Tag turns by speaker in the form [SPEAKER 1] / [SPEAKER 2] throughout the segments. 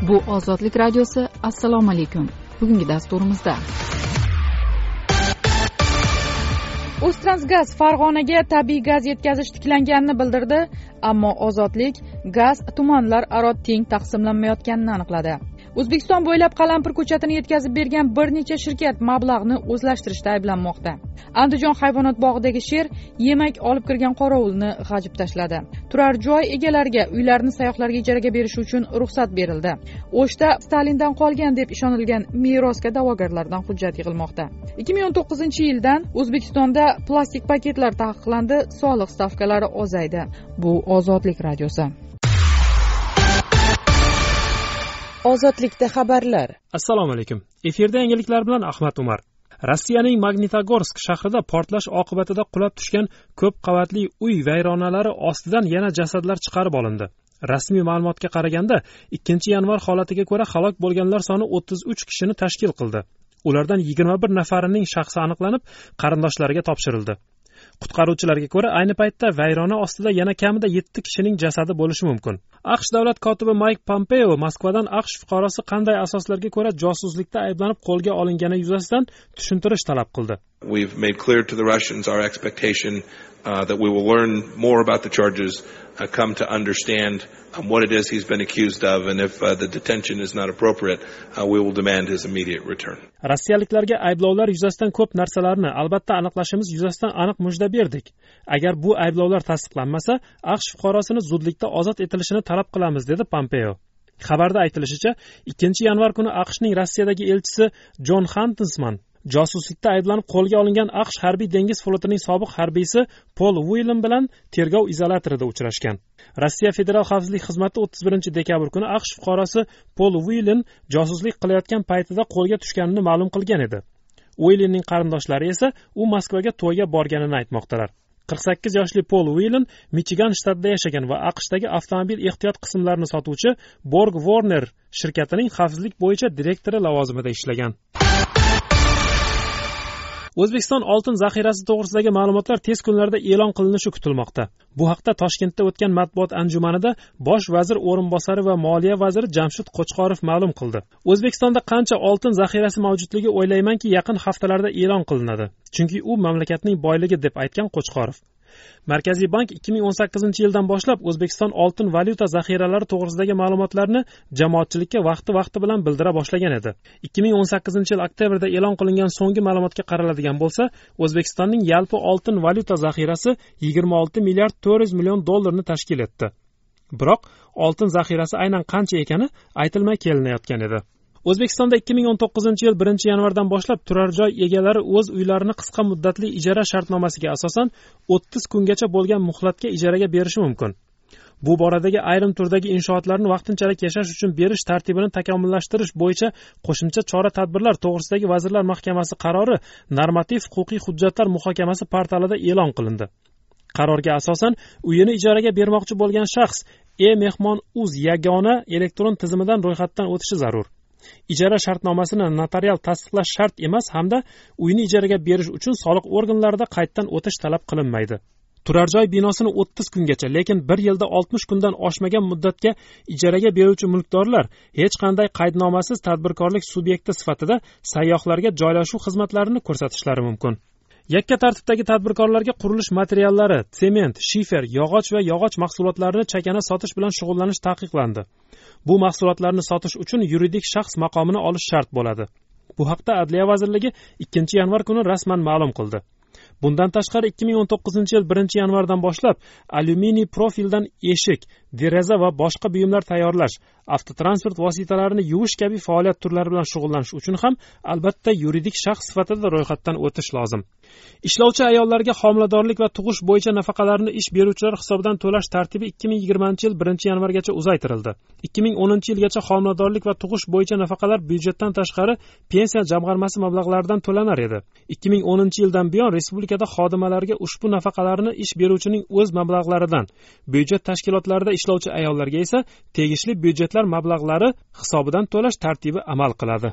[SPEAKER 1] Bu Ozodlik radiosi. Assalomu alaykum. Bugungi dasturimizda O'ztransgaz Farg'onaga tabiiy gaz yetkazish tiklanganini bildirdi, ammo Ozodlik gaz tumanlar aro teng taqsimlanmayotganini aniqladi. O'zbekiston bo'ylab qalampir ko'chatini yetkazib bergan bir necha shirkat mablag'ni o'zlashtirishda ayblanmoqda. Andijon hayvonot bog'idagi sher yemak olib kirgan qorovulni g'ajib tashladi. Turar joy egalariga uylarni sayyohlarga ijaraga berish uchun ruxsat berildi. O'shda Stalindan qolgan deb ishonilgan merosga da'vogarlardan hujjat yig'ilmoqda. 2019-yildan O'zbekistonda plastik paketlar taqiqlandi, soliq stavkalari ozaydi. Bu Ozodlik radiosi.
[SPEAKER 2] Ozodlikda xabarlar.
[SPEAKER 3] Assalomu alaykum. Efirda yangiliklar bilan Ahmad Umar. Rossiyaning Magnitogorsk shahrida portlash oqibatida qulab tushgan ko'p qavatli uy vayronalari ostidan yana jasadlar chiqarib olindi. Rasmiy ma'lumotga qaraganda 2-yanvar holatiga ko'ra halok bo'lganlar soni 33 kishini tashkil qildi. Ulardan 21 nafarining shaxsi aniqlanib, qarindoshlariga topshirildi. Qutqaruvchilarga ko'ra, ayni paytda vayrona ostida yana kamida 7 kishining jasadi bo'lishi mumkin. AQSh davlat kotibi Mayk Pompeo Moskvadan AQSh fuqarosi qanday asoslarga ko'ra josuslikda ayblanib qo'lga olingani yuzasidan tushuntirish talab qildi.
[SPEAKER 4] We've made clear to the Russians our expectation that we will learn more about the charges, come to understand what it is he's been accused of, and if the detention is not appropriate, we will demand his immediate return.
[SPEAKER 3] Rossiyaliklarga ayblovlar yuzasidan ko'p narsalarni albatta aniqlashimiz yuzasidan aniq mujda berdik. Agar bu ayblovlar tasdiqlanmasa, AQSh fuqarosini zudlikda ozod etilishini talab qilamiz, dedi Pompeo. Xabarda aytilishicha, 2-yanvar kuni AQShning Rossiyadagi elchisi Jon Huntsman josuslikda ayblanib qo'lga olingan AQSh harbiy dengiz flotining sobiq harbiysi Pol Whelan bilan tergov izolyatorida uchrashgan. Rossiya Federal xavfsizlik xizmati 31-dekabr kuni AQSh fuqarosi Pol Whelan josuslik qilayotgan paytida qo'lga tushganini ma'lum qilgan edi. Whelanning qarindoshlari esa u Moskvaga to'yga borganini aytmoqdalar. 48 yoshli Pol Whelan Michigan shtatida yashagan va AQShdagi avtomobil ehtiyot qismlarini sotuvchi Borg Warner shirkatining xavfsizlik bo'yicha direktori lavozimida ishlagan. O'zbekiston oltin zaxirasi to'g'risidagi ma'lumotlar tez kunlarda e'lon qilinishi kutilmoqda. Bu haqda Toshkentda o'tgan matbuot anjumanida bosh vazir o'rinbosari va moliya vaziri Jamshid Qo'chqorov ma'lum qildi. O'zbekistonda qancha oltin zaxirasi mavjudligi o'ylaymanki yaqin haftalarda e'lon qilinadi. Chunki u mamlakatning boyligi deb aytgan Qo'chqorov. Markaziy bank 2018-yildan boshlab O'zbekiston oltin valyuta zaxiralari to'g'risidagi ma'lumotlarni jamoatchilikka vaqti bilan bildira boshlagan edi. 2018-yil oktabrda e'lon qilingan so'nggi ma'lumotga qaraladigan bo'lsa, O'zbekistonning yalpi oltin valyuta zaxirasi 26 milliard 400 million dollarni tashkil etdi. Biroq oltin zaxirasi aynan qancha ekani aytilmay kelinayotgan edi. O'zbekistonda 2019-yil 1-yanvardan boshlab turar joy egalari o'z uylarini qisqa muddatli ijara shartnomasiga asosan 30 kungacha bo'lgan muhlatga ijaraga berishi mumkin. Bu boradagi ayrim turdagi inshootlarni vaqtinchalik yashash uchun berish tartibini takomillashtirish bo'yicha qo'shimcha chora-tadbirlar to'g'risidagi Vazirlar Mahkamasi qarori normativ-huquqiy hujjatlar muhokamasi portalida e'lon qilindi. Qarorga asosan uyini ijaraga bermoqchi bo'lgan shaxs e-mehmon.uz yagona elektron tizimidan ro'yxatdan o'tishi zarur. Ijara shartnomasini notarial tasdiqlash shart emas hamda uyni ijaraga berish uchun soliq organlarida qayddan o'tish talab qilinmaydi. Turar joy binosini 30 kungacha, lekin 1 yilda 60 kundan oshmagan muddatga ijaraga beruvchi mulkdorlar hech qanday qaydnomasiz tadbirkorlik subyekti sifatida sayyohlarga joylashuv xizmatlarini ko'rsatishlari mumkin. Yakka tartibdagi tadbirkorlarga qurilish materiallari, sement, shifer, yog'och va yog'och mahsulotlarini chakana sotish bilan shug'ullanish taqiqlandi. Bu mahsulotlarni sotish uchun yuridik shaxs maqomini olish shart bo'ladi. Bu haqda Adliya vazirligi 2-yanvar kuni rasman ma'lum qildi. Bundan tashqari 2019-yil 1-yanvardan boshlab alyuminiy profildan eshik, deraza va boshqa buyumlar tayyorlash, avtotransport vositalarini yuvish kabi faoliyat turlari bilan shug'ullanish uchun ham albatta yuridik shaxs sifatida ro'yxatdan o'tish lozim. Ishlovchi ayollarga homiladorlik va tug'ish bo'yicha nafaqalarni ish beruvchilar hisobidan to'lash tartibi 2020-yil 1-yanvargacha uzaytirildi. 2010-yilgacha homiladorlik va tug'ish bo'yicha nafaqalar byudjetdan tashqari pensiya jamg'armasi mablag'laridan to'lanar edi. 2010-yildan buyon respublikada xodimalarga ushbu nafaqalarni ish beruvchining o'z mablag'laridan, byudjet tashkilotlarida ishlovchi ayollarga esa tegishli byudjetlar mablag'lari hisobidan to'lash tartibi amal qiladi.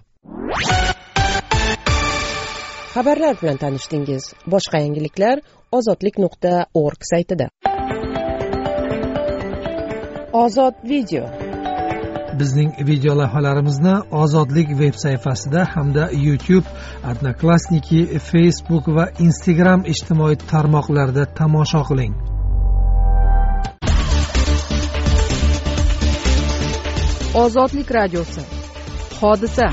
[SPEAKER 2] Xabarlar bilan tanishdingiz. Boshqa yangiliklar ozodlik.org saytida. Ozod video.
[SPEAKER 5] Bizning video lavhalarimizni Ozodlik veb sayfasida hamda YouTube, Odnoklassniki, Facebook va Instagram ijtimoiy tarmoqlarida tomosha qiling.
[SPEAKER 1] Ozodlik radiosi. Hodisa.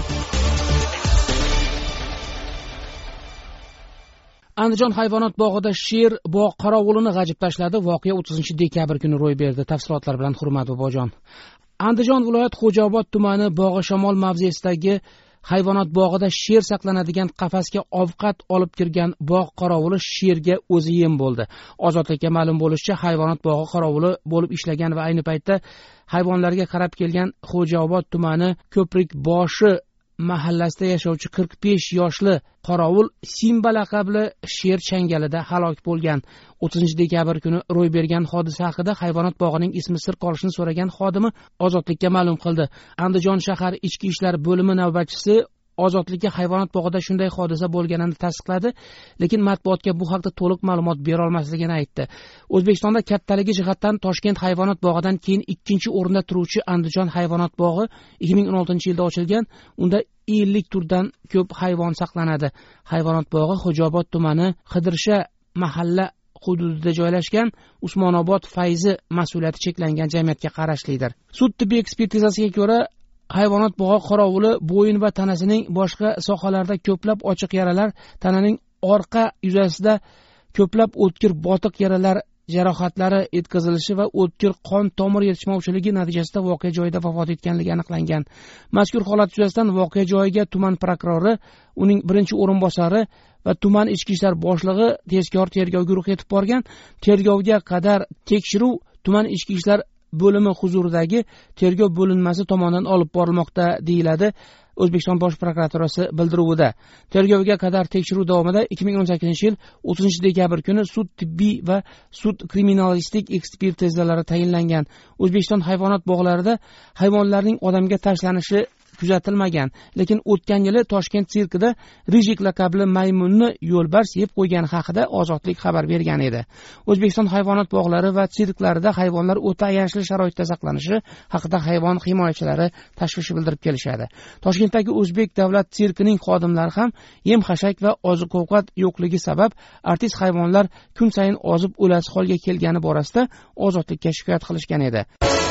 [SPEAKER 6] Andijon hayvonot bog'ida sher bog' qorovulini g'ajib tashladi. Voqea 30-dekabr kuni ro'y berdi. Tafsilotlar bilan Hurmat Bobojon. Andijon viloyat Xo'jaobod tumani Bog'i Shamol mavzesidagi hayvonot bog'ida sher saqlanadigan qafasga ovqat olib kirgan bog' qorovuli sherga o'zi yem bo'ldi. Ozodlikka ma'lum bo'lishicha, hayvonot bog'i qorovuli bo'lib ishlagan va ayni paytda hayvonlarga qarab kelgan Xo'jaobod tumani Ko'prikboshi mahallasida yashovchi 45 yoshli qorovul Simba laqabli sher changalida halok bo'lgan. 30-dekabr kuni ro'y bergan hodisa haqida hayvonot bog'ining ismi sir qolishini so'ragan xodimi Ozodlikka ma'lum qildi. Andijon shahar ichki ishlar bo'limi navbatchisi Ozodlikka hayvonot bog'ida shunday hodisa bo'lganini tasdiqladi, lekin matbuotga bu haqda to'liq ma'lumot bera olmasligini aytdi. O'zbekistonda kattaligi jihatdan Toshkent hayvonot bog'idan keyin ikkinchi o'rinda turuvchi Andijon hayvonot bog'i 2016-yilda ochilgan. Unda 50 turdan ko'p hayvon saqlanadi. Hayvonot bog'i Xo'jaobod tumani Qidirsha mahalla hududida joylashgan. Usmonobod Fayzi mas'uliyati cheklangan jamiyatga qarashlidir. Sud tibbiy ekspertizasiga ko'ra, hayvonot bog'i qorovuli bo'yin va tanasining boshqa sohalarida ko'plab ochiq yaralar, tananing orqa yuzasida ko'plab o'tkir botiq yaralar jarohatlari yetkazilishi va o'tkir qon tomir yetishmovchiligi natijasida voqea joyida vafot etganligi aniqlangan. Mazkur holat yuzasidan voqea joyiga tuman prokurori, uning birinchi o'rinbosari va tuman ichki ishlar boshlig'i tezkor tergov guruhi yetib borgan. Tergovga qadar tekshiruv tuman ichki ishlar bo'limi huzuridagi tergov bo'linmasi tomonidan olib borilmoqda, deyiladi O'zbekiston Bosh prokuraturasi bildiruvida. Tergovga qadar tekshiruv davomida 2018-yil 30-dekabr kuni sud tibbiy va sud kriminalistik ekspertizalari tayinlangan. O'zbekiston hayvonot bog'larida hayvonlarning odamga tashlanishi kuzatilmagan, lekin o'tgan yili Toshkent sirkida Rijik laqabli maymunni yo'lbars yeb qo'ygani haqida Ozodlik xabar bergan edi. O'zbekiston hayvonot bog'lari va sirklarida hayvonlar o'ta ayanchli sharoitda saqlanishi haqida hayvon himoyachilari tashvish bildirib kelishadi. Toshkentdagi O'zbek davlat sirkining xodimlari ham yem-xashak va oziq-ovqat yo'qligi sabab artist hayvonlar kun sayin ozib o'lasi holga kelgani borasida Ozodlikka shikoyat qilishgan edi.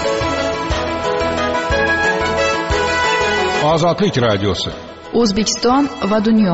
[SPEAKER 7] Ozodlik radiosi.
[SPEAKER 1] O'zbekiston va dunyo.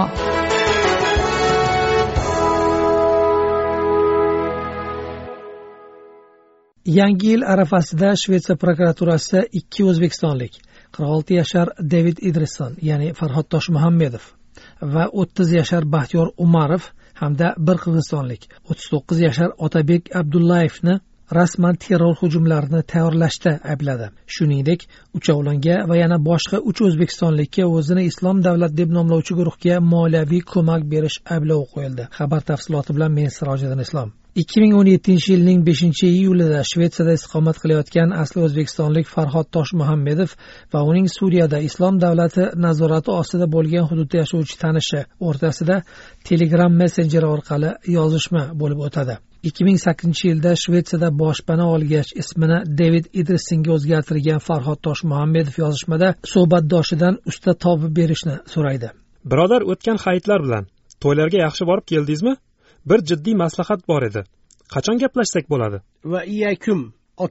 [SPEAKER 5] Yangi yil arafasida Shvetsiya prokuraturasi 2 o'zbekistonlik 46 yashar David Idrisson, ya'ni Farhod Toshmuhammedov va 30 yashar Baxtiyor Umarov hamda bir qirg'izistonlik 39 yashar Otabek Abdullayevni rasman terror hujumlarini tayyorlashda aybladi. Shuningdek, uchovlonga va yana boshqa 3 o'zbekistonlikka o'zini Islom davlat deb nomlovchi guruhga moliyaviy ko'mak berish ayblovi qo'yildi. Xabar tafsiloti bilan men Sirojiddin Islom. 2017-yilning 5-iyulida Shvetsiyada istiqomat qilayotgan asli o'zbekistonlik Farhod Toshmuhammedov va uning Suriyada Islom davlati nazorati ostida bo'lgan hududda yashovchi tanishi o'rtasida Telegram messenjeri orqali yozishma bo'lib o'tadi. 2008-yilda Shvetsiyada boshpana olgach ismini David Idrissonga o'zgartirgan Farhod Toshmuhammedov yozishmada suhbatdoshidan usta topib berishni so'raydi.
[SPEAKER 3] Birodar, o'tgan hayitlar bilan to'ylarga yaxshi borib keldingizmi? Bir jiddiy maslahat bor edi. Qachon gaplashsak bo'ladi?
[SPEAKER 8] Va iyakum,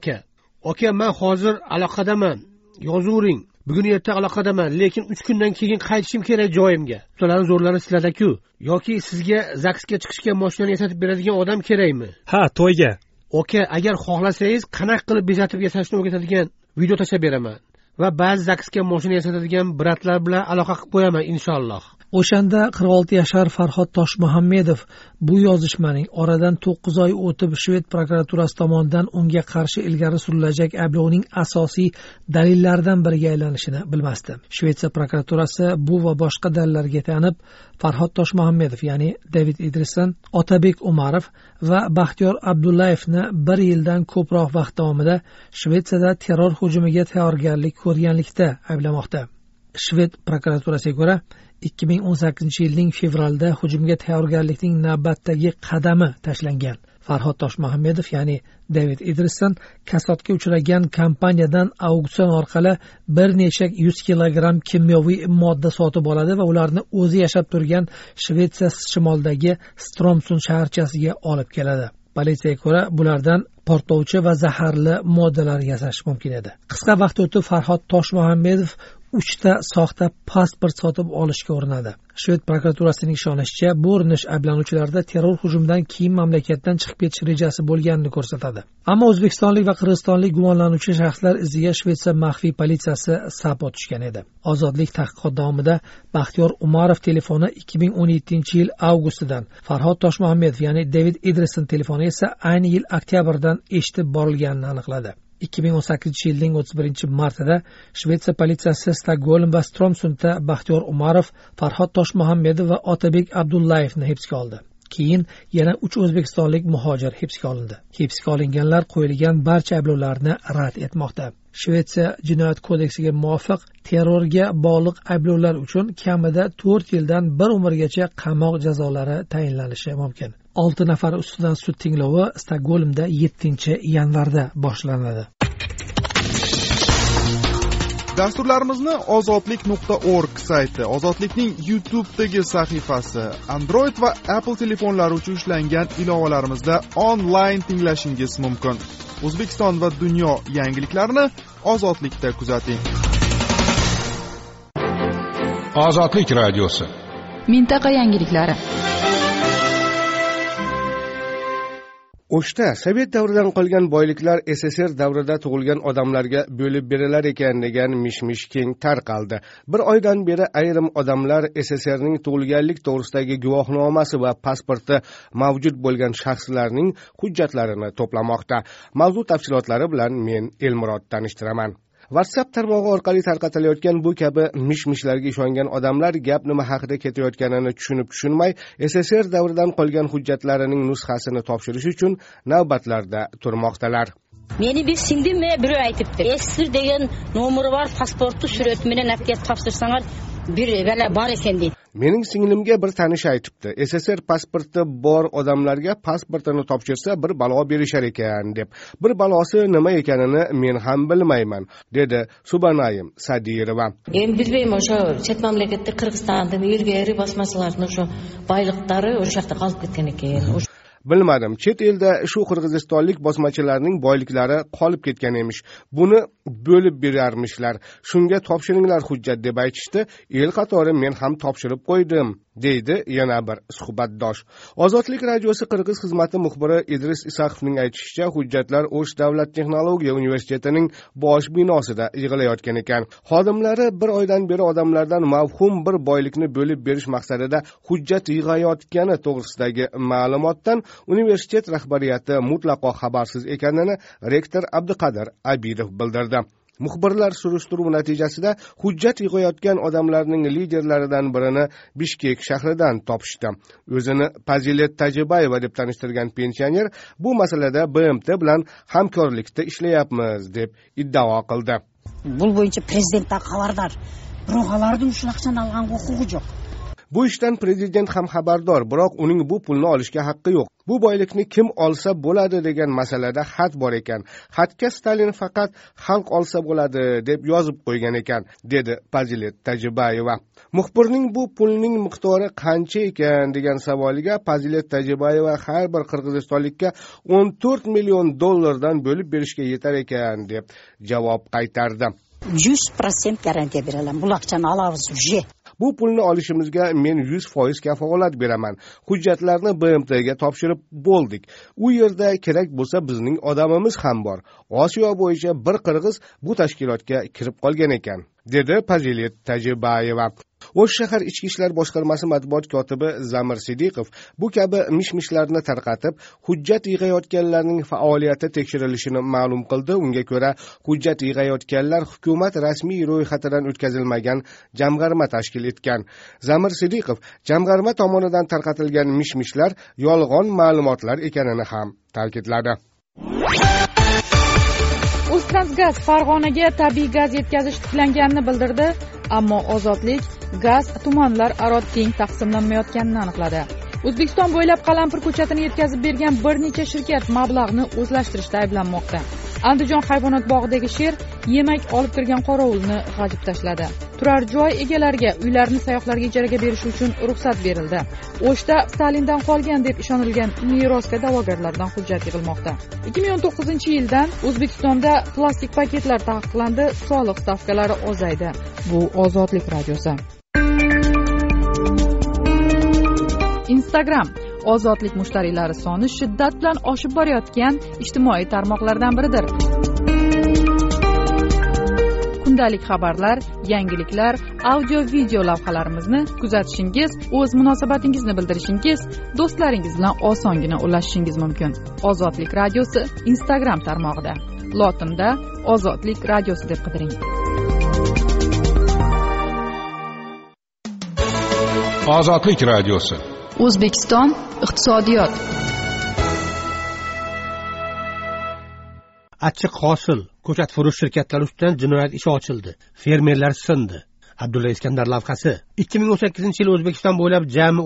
[SPEAKER 8] aka, men hozir aloqadaman. Yozuvring. Bugun erta aloqadaman, lekin 3 kundan keyin qaytishim kerak joyimga. Ularning zo'rlari sizlarda-ku. Yoki sizga zaksga chiqishga mashinani yasatib beradigan odam kerakmi?
[SPEAKER 3] Ha, to'yga.
[SPEAKER 8] Aka, agar xohlasangiz, qanaqa qilib bezatib yasashni o'rgatadigan video tashlab beraman va ba'zi zaksga mashina yasatadigan bratlar bilan aloqa qilib qo'yaman inshaalloh.
[SPEAKER 5] O'shanda 46 yashar Farhod Toshmuhammedov bu yozishmaning oradan 9 oy o'tib Shved prokuraturasi tomonidan unga qarshi ilgari surilajak ayblovning asosiy dalillaridan biriga aylanishini bilmasdi. Shvetsiya prokuraturasi bu va boshqa dalillarga tayanib Farhod Toshmuhammedov, ya'ni David Idrisson, Otabek Umarov va Baxtiyor Abdullayevni 1 yildan ko'proq vaqt davomida Shvetsiyada terror hujumiga tayyorgarlik ko'rganlikda ayblamoqda. Shved prokuraturasiga ko'ra 2018-yilning fevralida hujumga tayyorgarlikning navbatdagi qadami tashlangan. Farhod Toshmuhammedov ya'ni David Idrisson kasodga uchragan kompaniyadan auksion orqali bir necha 100 kilogramm kimyoviy modda sotib oladi va ularni o'zi yashab turgan Shvetsiya shimolidagi Stromsund shaharchasiga olib keladi. Politsiyaga ko'ra, bulardan portlovchi va zaharli moddalar yasash mumkin edi. Qisqa vaqt o'tib Farhod Toshmuhammedov 3 ta soxta pasport sotib olishga urinadi. Shved prokuraturasining ishonishicha, bu urinish ayblanuvchilarda terror hujumidan keyin mamlakatdan chiqib ketish rejasi bo'lganini ko'rsatadi. Ammo o'zbekistonlik va qirg'izistonlik gumonlanuvchi shaxslar iziga Shvetsiya maxfiy politsiyasi sapot tushgan edi. Ozodlik tadqiqot davomida Baxtiyor Umarov telefoni 2017-yil avgustidan, Farhod Toshmuhammedov ya'ni David Idrisson telefoni esa ayni yil oktyabrdan eshitib borilganini aniqladi. 2018-yilning 31-martida Shvetsiya politsiyasi Stokgolm va Stromsundda Baxtiyor Umarov, Farhod Toshmuhammedov va Otabek Abdullayevni hibsga oldi. Keyin yana 3 o'zbekistonlik muhojir hibsga olindi. Hibsga olinganlar qo'yilgan barcha ayblovlarni rad etmoqda. Shvetsiya jinoyat kodeksiga muvofiq terrorga bog'liq ayblovlar uchun kamida 4 yildan 1 umrgacha qamoq jazolari tayinlanishi mumkin. 6 nafar ustidan sud tinglovi Stokgolmda 7-yanvarda boshlanadi.
[SPEAKER 7] Dasturlarimizni ozodlik.org sayti, Ozodlikning YouTube'dagi sahifasi, Android va Apple telefonlari uchun ishlangan ilovalarimizda onlayn tinglashingiz mumkin. O'zbekiston va dunyo yangiliklarini Ozodlikda kuzating.
[SPEAKER 9] Ozodlik radiosi.
[SPEAKER 1] Mintaqa yangiliklari.
[SPEAKER 8] O'shda Sovet davridan qolgan boyliklar SSR davrida tug'ilgan odamlarga bo'lib berilar ekan degan mish-mish keng tarqaldi. Bir oydan beri ayrim odamlar SSRning tug'ilganlik to'g'risidagi guvohnomasi va pasporti mavjud bo'lgan shaxslarning hujjatlarini to'plamoqda. Mavzu tafsilotlari bilan men Elmurod tanishtiraman. WhatsApp tarmog'i orqali tarqatilayotgan bu kabi mish-mishlarga ishongan odamlar gap nima haqida ketayotganini tushunib-tushunmay SSR davridan qolgan hujjatlarining nusxasini topshirish uchun navbatlarda turmoqdalar.
[SPEAKER 10] Meni bir singdimmi biri aytibdi. SSR degan nomeri var, pasportu surati bilan apket topshirsangiz bir bala bor ekan deydi.
[SPEAKER 8] Mening singlimga bir tanish aytibdi. SSR pasporti bor odamlarga pasportini topshirsa bir balo berishar ekan deb. Bir balosi nima ekanini men ham bilmayman, dedi Subanayim Sadirova.
[SPEAKER 11] Men bilmayman, o'sha chet mamlakatda Qirg'izistondan ilgari bosmachilarning o'sha boyliqlari o'sha yoqda qolib ketgan ekan.
[SPEAKER 8] Bilmadim, chet elda shu qirg'izistonlik bosmachilarning boyliklari qolib ketgan emish. Buni bo'lib berarmishlar. Shunga topshiringlar hujjat deb aytishdi. El qatori men ham topshirib qo'ydim, deydi yana bir suhbatdosh. Ozodlik radiosi Qirg'iz xizmati muxbiri Idris Isaqovning aytishicha, hujjatlar O'sh davlat texnologiya universitetining bosh binosida yig'ilayotgan ekan. Xodimlari bir oydan beri odamlardan mavhum bir boylikni bo'lib berish maqsadida hujjat yig'ayotgani to'g'risidagi ma'lumotdan universitet rahbariyati mutlaqo xabarsiz ekanini rektor Abduqadir Abidov bildirdi. Muxbirlar surishtiruv natijasida hujjat yig'ayotgan odamlarning liderlaridan birini Bishkek shahridan topishdi. O'zini Fazilet Tajibayeva deb tanishtirgan pensioner bu masalada BMT bilan hamkorlikda ishlayapmiz deb iddao qildi.
[SPEAKER 10] Bu bo'yicha prezidentdan xabardor. Biroqlarning shu naqshani olgan huquqi yo'q.
[SPEAKER 8] Bu ishdan prezident ham xabardor, biroq uning bu pulni olishga haqqi yo'q. Bu boylikni kim olsa bo'ladi degan masalada xat bor ekan. Xatga Stalin faqat xalq olsa bo'ladi deb yozib qo'ygan ekan, dedi Fazilet Tajibayeva. Muxbirning bu pulning miqdori qancha ekan degan savoliga Fazilet Tajibayeva har bir qirg'izistonlikka 14 million dollardan bo'lib berishga yetar ekan deb javob qaytardi.
[SPEAKER 10] 100% garantiya beraman. Bu aqchani olamiz uje.
[SPEAKER 8] Bu pulni olishimizga men 100% kafolat beraman. Hujjatlarni BMTga topshirib bo'ldik. U yerda kerak bo'lsa bizning odamimiz ham bor. Osiyo bo'yicha bir qirg'iz bu tashkilotga kirib qolgan ekan, dedi Fazilet Tajibayeva. O'sh shahar ichki ishlar boshqarmasi matbuot kotibi Zamir Sidiqov bu kabi mish-mishlarni tarqatib, hujjat yig'ayotganlarning faoliyati tekshirilishini ma'lum qildi. Unga ko'ra, hujjat yig'ayotganlar hukumat rasmiy ro'yxatidan o'tkazilmagan jamg'arma tashkil etgan. Zamir Sidiqov jamg'arma tomonidan tarqatilgan mish-mishlar yolg'on ma'lumotlar ekanini ham ta'kidladi.
[SPEAKER 1] Uztransgaz Farg'onaga tabiiy gaz yetkazish tiklanganini bildirdi, ammo Ozodlik gaz tumanlar aro teng taqsimlanmayotganini aniqladi. O'zbekiston bo'ylab qalampir ko'chatini yetkazib bergan bir necha shirkat mablag'ni o'zlashtirishda ayblanmoqda. Andijon hayvonot bog'idagi sher yemak olib kirgan qorovulni g'ajib tashladi. Turar joy egalariga uylarni sayyohlarga ijaraga berish uchun ruxsat berildi. O'shda Stalindan qolgan deb ishonilgan merosga da'vogarlardan hujjat yig'ilmoqda. 2019-yildan O'zbekistonda plastik paketlar taqiqlandi, soliq stavkalari ozaydi. Bu Ozodlik radiosi. Instagram ozodlik mushtariylari soni shiddat bilan oshib borayotgan ijtimoiy tarmoqlardan biridir. Kundalik xabarlar, yangiliklar, audio-video lavhalarimizni kuzatishingiz, o'z munosabatingizni bildirishingiz, do'stlaringiz bilan osongina ulashishingiz mumkin. Ozodlik radiosi Instagram tarmog'ida. Lotinda Ozodlik radiosi deb qidiring.
[SPEAKER 9] Ozodlik radiosi.
[SPEAKER 1] O'zbekiston iqtisodiyot.
[SPEAKER 8] Achchiq hosil ko'chat furush shirkatlari ustidan jinoyat ishi ochildi. Fermerlar sindi. Abdulla Iskandar lavhasi. 2018-yil O'zbekiston bo'ylab jami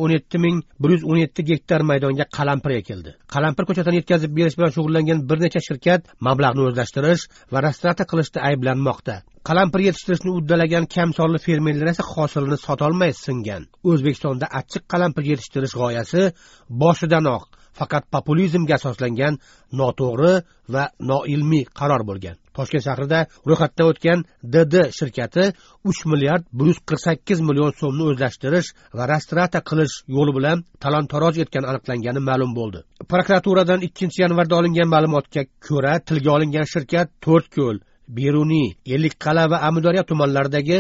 [SPEAKER 8] 17.117 gektar maydonga qalampir ekildi. Qalampir ko'chatini yetkazib berish bilan shug'ullangan bir necha shirkat mablag'ni o'zlashtirish va restoratsiya qilishda ayblanmoqda. Qalampir yetishtirishni uddalagan kamsonli fermerlar esa hosilini sotolmay singan. O'zbekistonda achchiq qalampir yetishtirish g'oyasi boshidanoq faqat populizmga asoslangan noto'g'ri va noilmiy qaror bo'lgan. Toshkent shahrida ro'yxatdan o'tgan DD shirkati 3 milliard 148 million so'mni o'zlashtirish va restoratsiya qilish yo'li bilan talon-taroj etgani aniqlangani ma'lum bo'ldi. Prokuraturadan 2-yanvarda olingan ma'lumotga ko'ra, tilga olingan shirkat To'rtko'l, Beruniy, Ellikqal'a va Amudaryo tumanlaridagi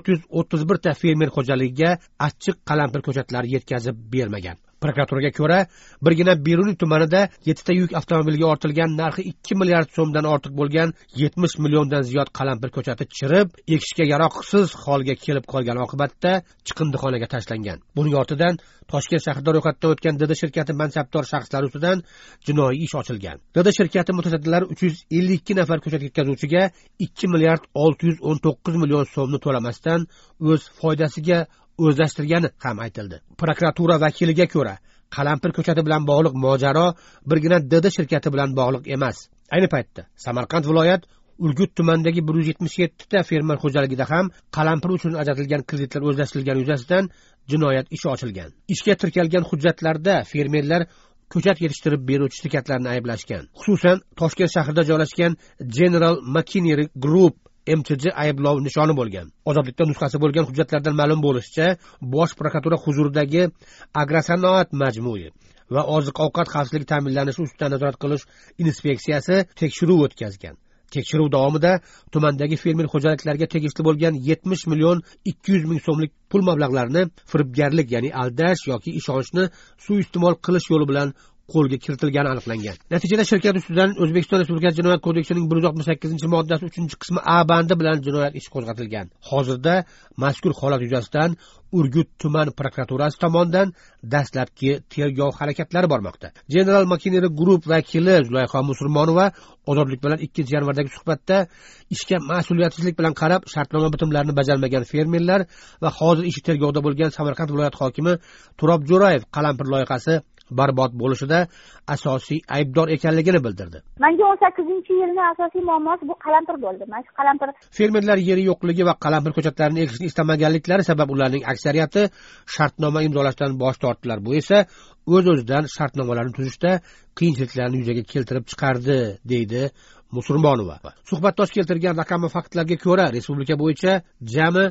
[SPEAKER 8] 431 ta fermer xo'jaligiga achchiq qalampir ko'chatlari yetkazib bermagan. Prokuraturaga ko'ra, birgina Beruniy tumanida 7 ta yuk avtomobilga ortilgan narxi 2 milliard so'mdan ortiq bo'lgan 70 milliondan ziyod qalampir ko'chati chirib, ekishga yaroqsiz holga kelib qolgan oqibatda chiqindixonaga tashlangan. Buning ortidan Toshkent shahrida ro'yxatdan o'tgan DD shirkati mansabdor shaxslari ustidan jinoiy ish ochilgan. DD shirkati mutasaddilari 352 nafar ko'chat yetkazuvchiga 2 milliard 619 million so'mni to'lamasdan o'z foydasiga o'zlashtirgani ham aytildi. Prokuratura vakiliga ko'ra, qalampir ko'chati bilan bog'liq mojaro birgina DD shirkati bilan bog'liq emas. Ayni paytda Samarqand viloyat Urgut tumanidagi 177 ta fermer xo'jaligida ham qalampir uchun ajratilgan kreditlar o'zlashtirilgani yuzasidan jinoyat ishi ochilgan. Ishga tirkalgan hujjatlarda fermerlar ko'chat yetishtirib beruvchi shirkatlarni ayblashgan. Xususan, Toshkent shahrida joylashgan General Machinery Group MCJ ayblov nishoni bo'lgan. Ozodlikda nusxasi bo'lgan hujjatlardan ma'lum bo'lishicha, Bosh prokuratura huzuridagi Agrosanoat majmui va oziq-ovqat xavfsizligi ta'minlanishi ustidan nazorat qilish inspeksiyasi tekshiruv o'tkazgan. Tekshiruv davomida tumandagi fermer xo'jaliklariga tegishli bo'lgan 70 million 200 ming so'mlik pul mablag'larini firibgarlik, ya'ni aldash yoki ishonchni suiiste'mol qilish yo'li bilan qo'lga kiritilgani aniqlangan. Natijada shirkat ustidan O'zbekiston Respublikasi Jinoyat kodeksining 168-moddasi 3-qismi A bandi bilan jinoyat ishi qo'zg'atilgan. Hozirda mazkur holat yuzasidan Urgut tuman prokuraturasi tomonidan dastlabki tergov harakatlari bormoqda. General Machinery Group vakili Zulayho Musurmonova Ozodlik bilan 2-yanvardagi suhbatda ishga mas'uliyatsizlik bilan qarab shartnoma bitimlarini bajarmagan fermerlar va hozir ishi tergovda bo'lgan Samarqand viloyat hokimi Turob Jo'rayev qalampir loyihasi barbod bo'lishida asosiy aybdor ekanligini bildirdi.
[SPEAKER 12] Menga 18-yilning asosiy muammosi bu qalampir bo'ldi. Mana shu qalampir
[SPEAKER 8] fermerlar yeri yo'qligi va qalampir ko'chatlarini ekishni istamaganliklari sabab ularning aksariyati shartnoma imzolashdan bosh tortdilar. Bu esa o'z-o'zidan shartnomalarni tuzishda qiyinchiliklarni yuzaga keltirib chiqardi, deydi Musurmonova. Suhbatdosh keltirgan raqam va faktlarga ko'ra, respublika bo'yicha jami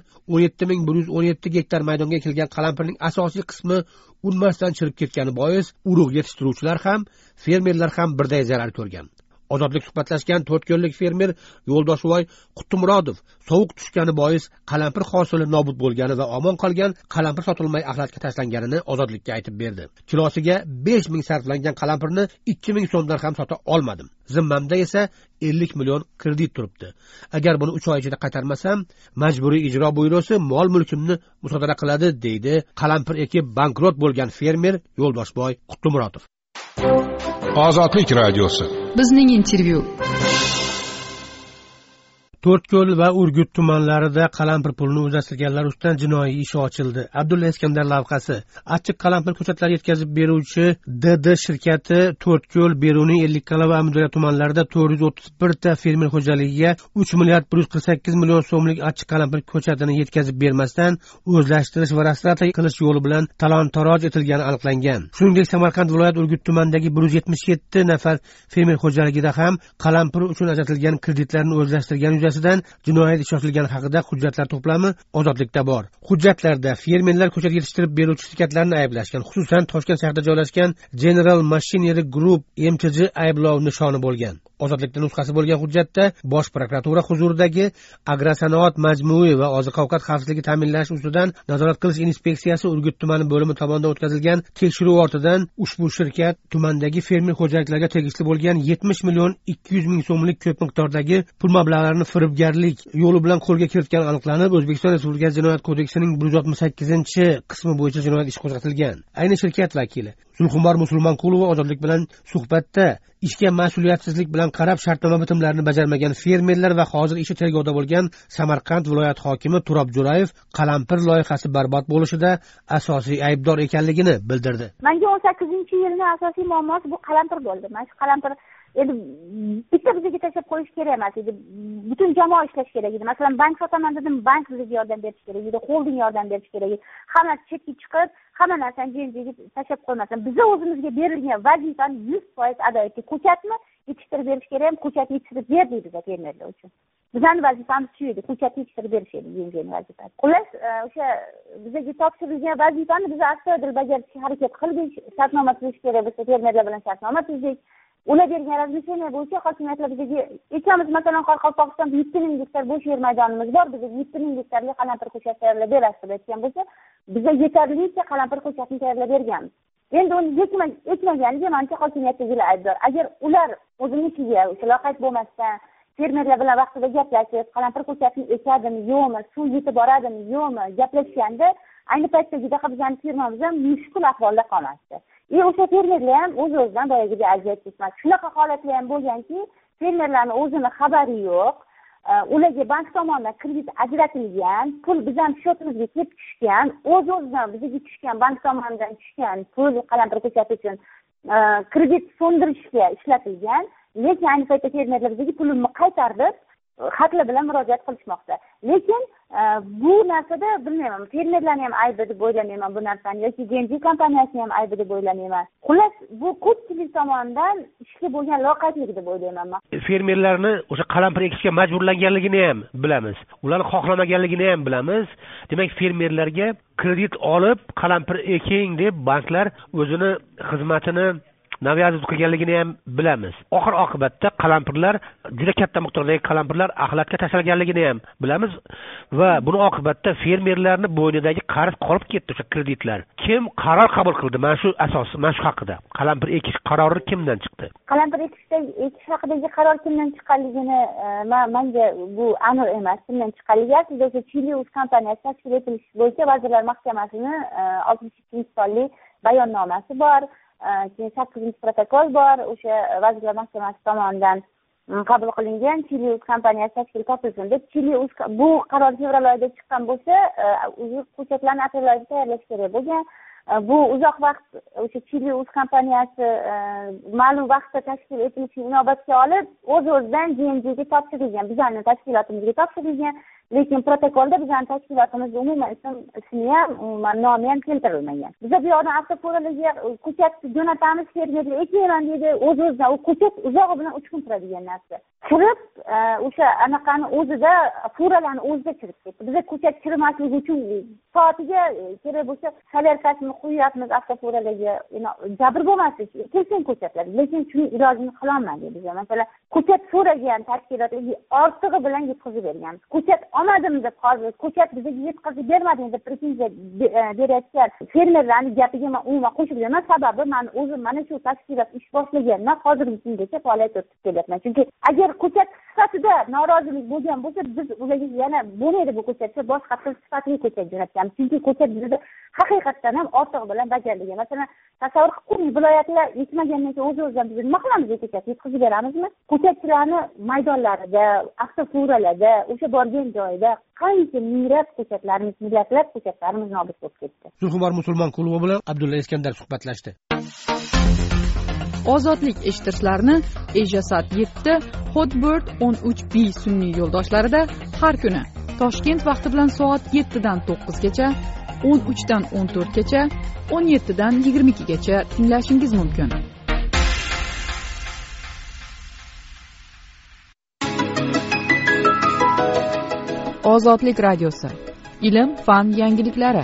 [SPEAKER 8] 17.117 gektar maydonga ekilgan qalampirning asosiy qismi unmasdan chirib ketgani bois urug' yetishtiruvchilar ham, fermerlar ham birday zarar ko'rgan. Ozodlik suhbatlashgan To'rtko'llik fermer Yo'ldoshivoy Qutumurodov sovuq tushgani bois qalampir hosili nobud bo'lgani va omon qolgan qalampir sotilmay axlatga tashlanganini Ozodlikka aytib berdi. Kilosiga 5 ming sarflangan qalampirni 2 ming so'mdan ham sota olmadim. Zimmamda esa 50 million kredit turibdi. Agar buni 3 oy ichida qaytarmasam, majburiy ijro byurosi mol-mulkimni musodara qiladi, deydi qalampir ekib bankrot bo'lgan fermer Yo'ldoshivoy Qutumurodov.
[SPEAKER 9] Ozodlik radiosi.
[SPEAKER 1] Bizning intervyu.
[SPEAKER 8] To'rtko'l va Urgut tumanlarida qalampir pulini o'zlashtirganlar ustidan jinoiy ish ochildi. Abdulla Iskandar lavhasi. Achchiq qalampir ko'chatlari yetkazib beruvchi DD shirkati To'rtko'l, Beruniy, Ellikqal'a va Amudaryo tumanlarida 431 ta fermer xo'jaligiga 3 milliard 148 million so'mlik achchiq qalampir ko'chatini yetkazib bermasdan o'zlashtirish va restavratsiya qilish yo'li bilan talon-taroj etilgani aniqlangan. Shuningdek, Samarqand viloyat Urgut tumanidagi 177 nafar fermer xo'jaligida ham qalampir uchun ajratilgan kreditlarni o'zlashtirgan yuzasidan jinoyat ishi ochilgani haqida hujjatlar to'plami ozodlikda bor. Hujjatlarda fermerlar ko'chat yetishtirib beruvchi shirkatlarni ayblashgan, xususan Toshkent shahrida joylashgan General Machinery Group MTG ayblov nishoni bo'lgan. Ozodlikda nusxasi bo'lgan hujjatda Bosh prokuratura huzuridagi Agrosanoat majmui va oziq-ovqat xavfsizligi ta'minlash ustidan nazorat qilish inspeksiyasi Urgut tumani bo'limi tomonidan o'tkazilgan tekshiruv ortidan ushbu shirkat tumandagi fermer xo'jaliklarga tegishli bo'lgan 70 million 200 ming so'mlik ko'p miqdordagi pul mablag'larini firibgarlik yo'li bilan qo'lga kiritgani aniqlanib, O'zbekiston Respublikasi Jinoyat kodeksining 168-qismi bo'yicha jinoyat ishi qo'zg'atilgan. Ayni shirkat vakili Zulxumor Musulmonqulova ozodlik bilan suhbatda ishga mas'uliyatsizlik bilan qarab shartnoma bitimlarini bajarmagan fermerlar va hozir ishi tergovda bo'lgan Samarqand viloyat hokimi Turob Jo'rayev qalampir loyihasi barbod bo'lishida asosiy aybdor ekanligini bildirdi.
[SPEAKER 12] Menga 18-yilning asosiy muammosi bu qalampir bo'ldi. Mana shu qalampir endi bitta bizga tashlab qo'yish kerak emas edi. Butun jamoa ishlash kerak edi. Masalan, bank sotaman dedim, bank bizga yordam berish kerak edi, xolding yordam berish kerak edi. Hamma chetga chiqib, hamma narsani jenjiga tashlab qo'ymasin. Bizga o'zimizga berilgan vazifani 100% ado etdik. Ko'chatni yetishtirib berish kerak ham, ko'chatni yetishtirib ber deydi fermerlar uchun. Bizning vazifamiz shu edi, ko'chatni yetishtirib berish edi yengil vazifa. Xullas, o'sha bizga topshirilgan vazifani biz astoydil bajarishga harakat qildik. Shartnoma tuzish kerak bo'lsa, fermerlar bilan shartnoma tuzdik. Ular bergan razmesheniya bo'yicha hokimiyatlar bizga ikkamiz masalan Qoraqalpog'istonda 7000 gektar bo'sh yer maydonimiz bor. Bizga 7000 gektarga qalampir ko'chat tayyorlab berasiz deb aytgan bo'lsa, bizga yetarlicha qalampir ko'chatni tayyorlab berganmiz. Endi uni yetmaganiga menimcha hokimiyatdagilar aybdor. Agar ular o'zinikiga o'sha loqayd bo'lmasdan fermerlar bilan vaqtida gaplashib, qalampir ko'chatni ekadimi, yo'qmi, suv yetib boradimi, yo'qmi gaplashganda ayni paytdagidek bizning firmamiz ham mushkul ahvolda qolmasdi. O'sha fermerlar ham o'z-o'zidan boyagiga aziyat chekmas. Shunaqa holatlar ham bo'lganki, fermerlarning o'zini xabari yo'q. Ularga bank tomonidan kredit ajratilgan, pul bizning shotimizga kelib tushgan, o'z-o'zidan bizga tushgan bank tomonidan tushgan pul qalampir ko'chati uchun kredit so'ndirishga ishlatilgan. Lekin ayni paytda fermerlar bizga pulimni qaytarib, xatlar bilan murojaat qilishmoqda. Lekin bu narsada bilmayman, fermerlarning ham aybi deb o'ylamayman bu narsani, yoki Genji kompaniyasining ham aybi deb o'ylamayman. Xullas, bu ko'pchilik tomonidan ishga bo'lgan loqaydlik deb o'ylayman men.
[SPEAKER 8] Fermerlarni o'sha qalampir ekishga majburlanganligini ham bilamiz. Ularni xohlamaganligini ham bilamiz. Demak, fermerlarga kredit olib qalampir eking deb banklar o'zini xizmatini naviyazib qilganligini ham bilamiz. Oxir oqibatda qalampirlar, juda katta miqdordagi qalampirlar axlatga tashalganligini ham bilamiz va buni oqibatda fermerlarni bo'ynidagi qarz qolib ketdi o'sha kreditlar. Kim qaror qabul qildi? Mana shu asos, mana shu haqida. Qalampir ekish qarori kimdan chiqdi?
[SPEAKER 12] Qalampir ekish haqidagi qaror kimdan chiqqanligini menga bu aniq emas. Kimdan chiqqanligi aslida o'sha Chilius kompaniyasi tashkil etilishi bo'yicha Vazirlar Mahkamasining 62-sonli bayonnomasi bor. Keyin 8-protokol bor, o'sha Vazirlar Mahkamasi tomonidan qabul qilingan Chilius kompaniyasi tashkil topilsin deb. Chilius bu qaror fevral oyida chiqqan bo'lsa, ko'chatlarni aprel oyida tayyorlash kerak bo'lgan. Bu uzoq vaqt o'sha Chilius kompaniyasi ma'lum vaqtda tashkil etilishini inobatga olib, o'z-o'zidan GMJga topshirilgan, bizning tashkilotimizga topshirilgan. Lekin protokolda bizning tashkilotimiz umuman ismi ham, umuman nomi ham keltirilmagan. Biz bu yoqdan avtofuralarga ko'chat jo'natamiz, fermerlar ekmayman deydi, o'z-o'zidan u ko'chat uzog'i bilan 3 kun turadigan narsa. Kirib, o'sha anaqani o'zida furalarni o'zida kirib ketdi. Biz ko'chat kirmasligi uchun soatiga kerak bo'lsa salyarkasini qo'yapmiz avtofuralarga, jabr bo'lmaslik, kelsin ko'chatlar. Lekin shuni ilojini qila olmadik biz. Masalan, ko'chat so'ragan tashkilotlarga ortig'i bilan yetkazib berganmiz. Ko'chat olmadim deb hozir ko'chat bizga yetkazib bermading deb pretenziya berayotgan fermerlarning gapiga men umuman qo'shilmayman. Sababi men o'zim mana shu tashkilot ish boshlagandan hozirgi kungacha faoliyat yuritib kelyapman. Chunki agar ko'chat sifatida norozilik bo'lgan bo'lsa, biz ularga yana bo'lmaydi bu ko'chatga boshqa sifatli ko'chat jo'natganmiz. Chunki ko'chat bizda haqiqatdan ham ortig'i bilan bajarilgan. Masalan, tasavvur qiling, viloyatlar yetmagandan keyin o'z-o'zidan biz nima qilamiz? Ko'chat yetkazib beramizmi? ko'chatchilarni maydonlarida, avtofuuralarda, o'sha borgan joyida qancha minglab ko'chatlarimiz, millatlab ko'chatlarimiz nobud bo'lib ketdi.
[SPEAKER 8] Zulhumor musulmon klubi bilan Abdulla Iskandar suhbatlashdi.
[SPEAKER 1] Ozodlik eshittirishlarni Ejasat 7, Hotbird 13B sun'iy yo'ldoshlarida har kuni Toshkent vaqti bilan soat 7 dan 9 gacha, 13 dan 14 gacha, 17 dan 22 gacha tinglashingiz mumkin. Ozodlik radiosi. Ilm, fan yangiliklari.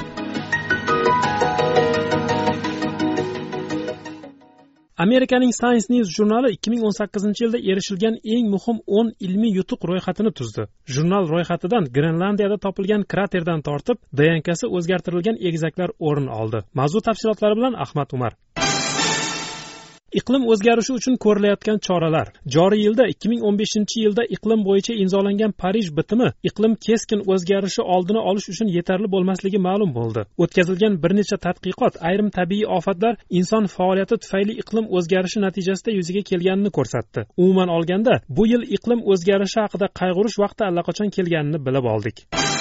[SPEAKER 3] Amerikaning Science News jurnali 2018-yilda erishilgan eng muhim 10 ilmiy yutuq ro'yxatini tuzdi. Jurnal ro'yxatidan Grenlandiyada topilgan kraterdan tortib DNKsi o'zgartirilgan egizaklar o'rin oldi. Mavzu tafsilotlari bilan Ahmad Umar. Iqlim o'zgarishi uchun ko'rilayotgan choralar. Joriy yilda 2015-yilda iqlim bo'yicha imzolangan Parij bitimi iqlim keskin o'zgarishi oldini olish uchun yetarli bo'lmasligi ma'lum bo'ldi. O'tkazilgan bir necha tadqiqot ayrim tabiiy ofatlar inson faoliyati tufayli iqlim o'zgarishi natijasida yuzaga kelganini ko'rsatdi. Umuman olganda, bu yil iqlim o'zgarishi haqida qayg'urish vaqti allaqachon kelganini bilib oldik.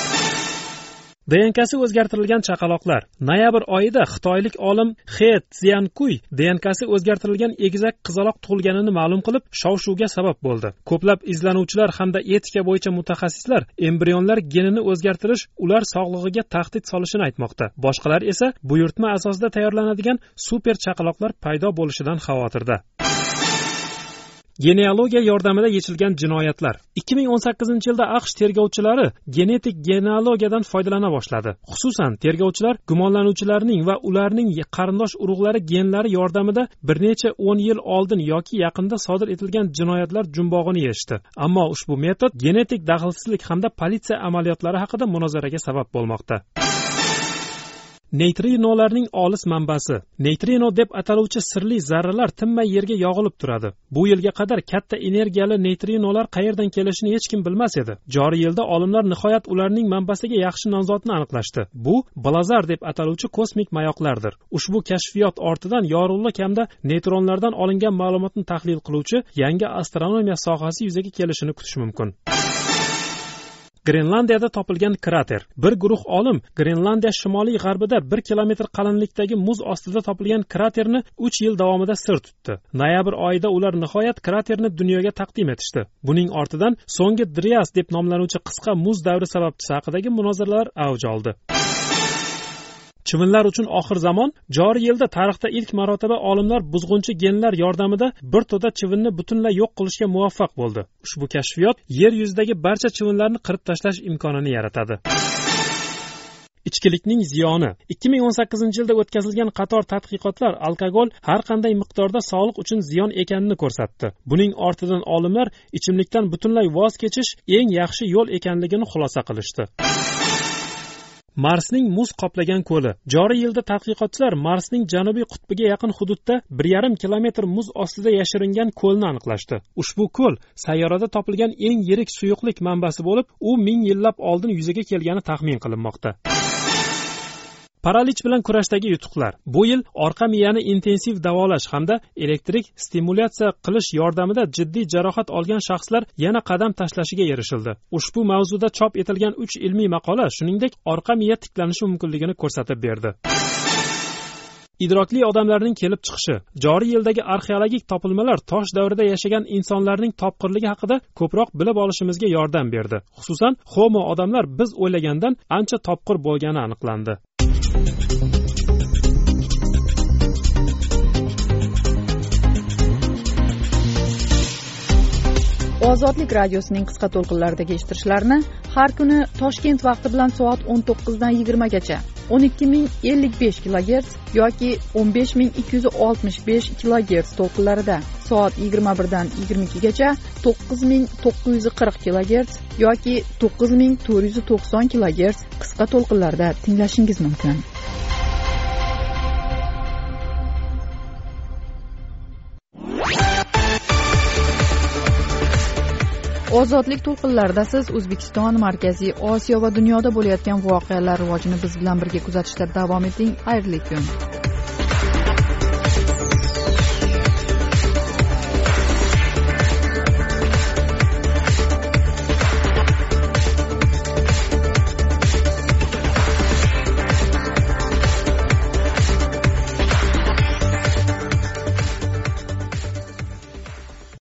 [SPEAKER 3] DNKsi o'zgartirilgan chaqaloqlar. Noyabr oyida xitoylik olim He Xiankuy DNKsi o'zgartirilgan egizak qizaloq tug'ilganini ma'lum qilib, shov-shuvga sabab bo'ldi. Ko'plab izlanuvchilar hamda etika bo'yicha mutaxassislar embrionlar genini o'zgartirish ular sog'lig'iga tahdid solishini aytmoqda. Boshqalar esa buyurtma asosida tayyorlanadigan super chaqaloqlar paydo bo'lishidan xavotirda. Genealogiya yordamida yechilgan jinoyatlar. 2018-yilda AQSh tergovchilari genetik genealogiyadan foydalana boshladi. Xususan, tergovchilar gumonlanuvchilarning va ularning qarindosh urug'lari genlari yordamida bir necha 10 yil oldin yoki yaqinda sodir etilgan jinoyatlar jumbog'ini yechdi. Ammo ushbu metod genetik daxlsizlik hamda politsiya amaliyotlari haqida munozaraga sabab bo'lmoqda. Neytrinolarning olis manbasi. Neytrino deb ataluvchi sirli zarralar tinmay yerga yog'ilib turadi. Bu yilga qadar katta energiyali neytrinolar qayerdan kelishini hech kim bilmas edi. Joriy yilda olimlar nihoyat ularning manbasiga yaxshi nomzodni aniqlashdi. Bu blazar deb ataluvchi kosmik mayoqlardir. Ushbu kashfiyot ortidan yorug'lik hamda neytronlardan olingan ma'lumotni tahlil qiluvchi yangi astronomiya sohasi yuzaga kelishini kutish mumkin. Grenlandiyada topilgan krater. Bir guruh olim Grenlandiya shimoliy g'arbida 1 kilometr qalinlikdagi muz ostida topilgan kraterni 3 yil davomida sir tutdi. Noyabr oyida ular nihoyat kraterni dunyoga taqdim etishdi. Buning ortidan so'nggi Drias deb nomlanuvchi qisqa muz davri sababchisi haqidagi munozaralar avj oldi. Chivinlar uchun oxir zamon. Joriy yilda tarixda ilk marotaba olimlar buzg'unchi genlar yordamida bir to'da chivinni butunlay yo'q qilishga muvaffaq bo'ldi. Ushbu kashfiyot yer yuzidagi barcha chivinlarni qirib tashlash imkonini yaratadi. Ichkilikning ziyoni. 2018-yilda o'tkazilgan qator tadqiqotlar alkogol har qanday miqdorda sog'liq uchun ziyon ekanini ko'rsatdi. Buning ortidan olimlar ichimlikdan butunlay voz kechish eng yaxshi yo'l ekanligini xulosa qilishdi. Marsning muz qoplagan ko'li. Joriy yilda tadqiqotchilar Marsning janubiy qutbiga yaqin hududda 1,5 kilometr muz ostida yashiringan ko'lni aniqlashdi. Ushbu ko'l sayyorada topilgan eng yirik suyuqlik manbasi bo'lib, u 1000 yillab oldin yuzaga kelgani taxmin qilinmoqda. Paralech bilan kurashdagi yutuqlar. Bu yil orqa miyani intensiv davolash hamda elektrik stimulyatsiya qilish yordamida jiddiy jarohat olgan shaxslar yana qadam tashlashiga erishildi. Ushbu mavzuda chop etilgan 3 ilmiy maqola shuningdek orqa miya tiklanishi mumkinligini ko'rsatib berdi. Idrokli odamlarning kelib chiqishi. Joriy yildagi arxeologik topilmalar tosh davrida yashagan insonlarning topqirligi haqida ko'proq bilib olishimizga yordam berdi. Xususan, Homo odamlar biz o'ylagandan ancha topqir bo'lgani aniqlandi.
[SPEAKER 1] Ozodlik radiosining qisqa to'lqinlaridagi eshittirishlarni har kuni Toshkent vaqti bilan soat 19 dan 20 gacha, 12055 kHz yoki 15265 kHz to'lqinlarida, soat 21 dan 22 gacha, 9940 kHz yoki 9490 kHz qisqa to'lqinlarda tinglashingiz mumkin. Ozodlik to'lqinlarida siz O'zbekiston, Markaziy Osiyo va dunyoda bo'layotgan voqealar rivojini biz bilan birga kuzatishda davom eting. Xayrli kun.